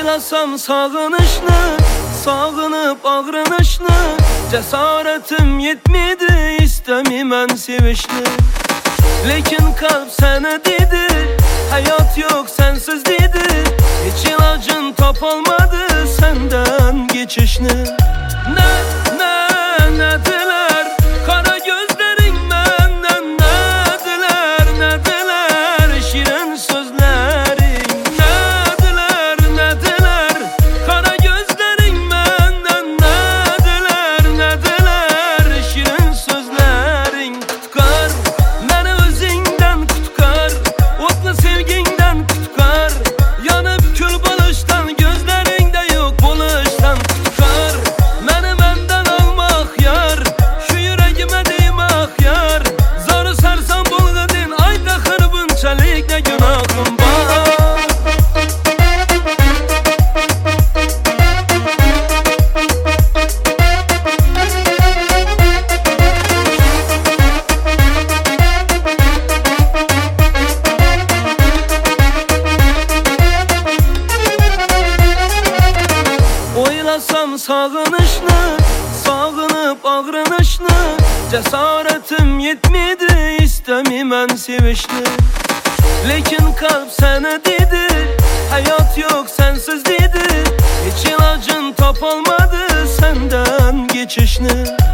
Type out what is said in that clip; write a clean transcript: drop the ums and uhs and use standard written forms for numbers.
Oylasam sağınışını, sağınıp ağrınışını, cesaretim yetmedi, istemimən sevişni. Lekin kalp seni dedi, hayat yok sensiz dedi. Hiç ilacın tapılmadı senden geçişni. Ne diler kara gözlerin benden, ne diler şirin sözlerin. Ne diler kara gözlerin benden, ne diler şirin sözlerin. Kutkar beni özünden, kutkar otlu sevginden, kutkar yanıp kül balıştan, gözlerinde yok buluştan. Kutkar beni benden almak yar, şu yüreğime değmek yar. Zoru sarsan bulgadın, ayda kırbın çelik, ne günahım var. Oylasam sağınışını, sağınıp ağrınışını, cesaretim yetmedi, istemimən sevişni. Lekin kalp seni dedi, hayat yok sensiz dedi. Hiç ilacın tapılmadı senden geçişni.